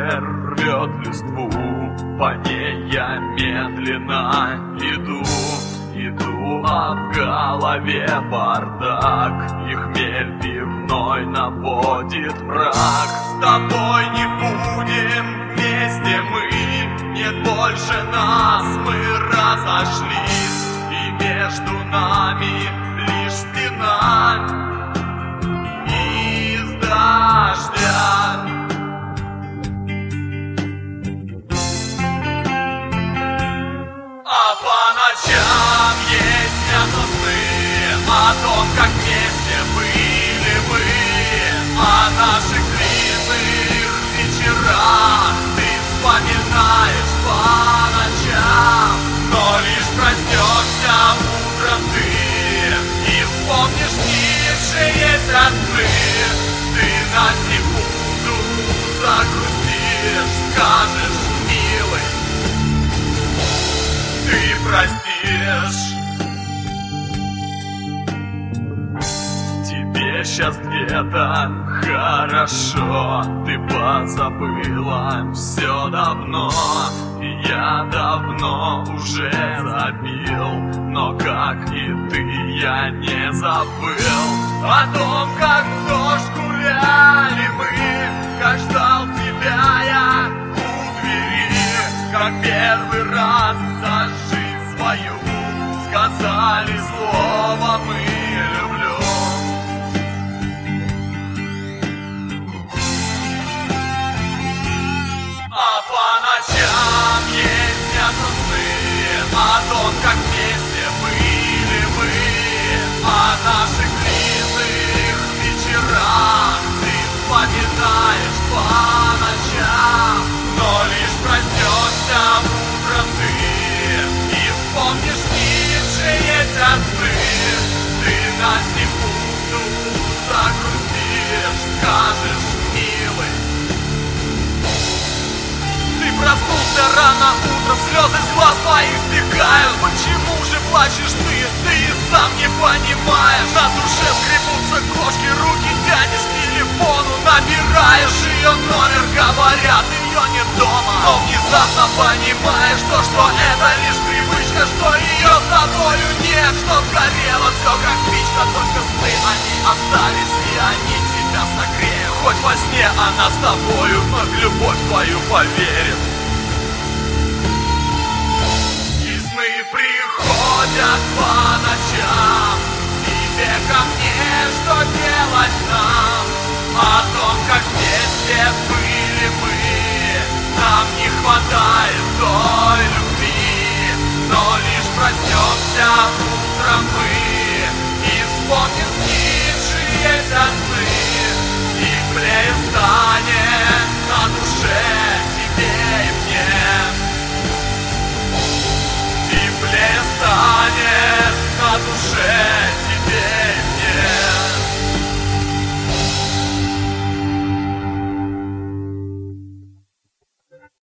ветер рвет листву, по ней я медленно иду. Иду, а в голове бардак, и хмель пивной наводит мрак. С тобой не будем вместе мы, нет больше нас, мы разошлись, и между нами лишь стена из дождя. А по ночам есть снятся сны о том, как вместе были мы, о наших длинных вечерах ты вспоминаешь по ночам. Но лишь проснешься утром ты и вспомнишь снившиеся сны. Ты на секунду загрустишь, скажешь: милый, ты простишь. Тебе сейчас где-то хорошо, ты позабыла все давно, и я давно уже забил, но как и ты я не забыл о том, как в дождь гуляли мы, как ждал тебя я у двери, как первый раз за жизнь свою сказали слово «мы люблю». А по ночам есть снятся сны о том, как вместе были мы, о наших длинных вечерах ты вспоминаешь по ночам. Но лишь проснешься утром ты и вспомнишь снившиеся сны. Ты на секунду загрустишь, скажешь: милый, ты проснулся рано утром, слезы с глаз твоих стекают. Почему же плачешь ты? Ты и сам не понимаешь. На душе скребутся кошки, руки тянешь к телефону, набираешь ее номер, говорят, ее нет дома. Но внезапно понимаешь то, что это лишь привычка, что ее с тобою нет, что сгорело все как спичка, только сны они остались, и они тебя согреют. Хоть во сне она с тобою, но в любовь твою поверит. И сны приходят по ночам, тебе ко мне, что делать нам, о том, как вместе были мы. Нам не хватает той любви, но лишь проснемся утром